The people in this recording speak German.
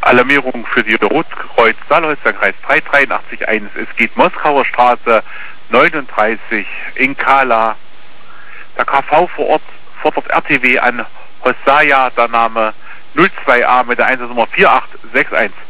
Alarmierung für die Rotkreuz Saarholzer Kreis 3881. Es geht Moskauer Straße 39 in Kala. Der KV vor Ort fordert RTW an Hosaya, der Name 02A mit der Einsatznummer 4861.